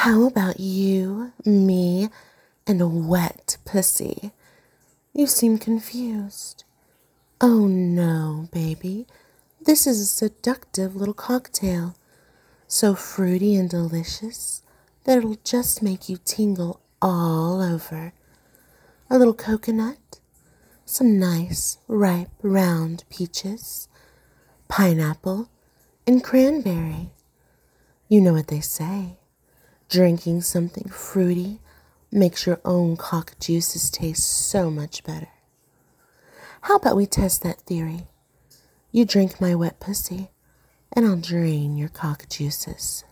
How about you, me, and a wet pussy? You seem confused. Oh no, baby. This is a seductive little cocktail. So fruity and delicious that it'll just make you tingle all over. A little coconut, some nice, ripe, round peaches, pineapple, and cranberry. You know what they say. Drinking something fruity makes your own cock juices taste so much better. How about we test that theory? You drink my wet pussy, and I'll drain your cock juices.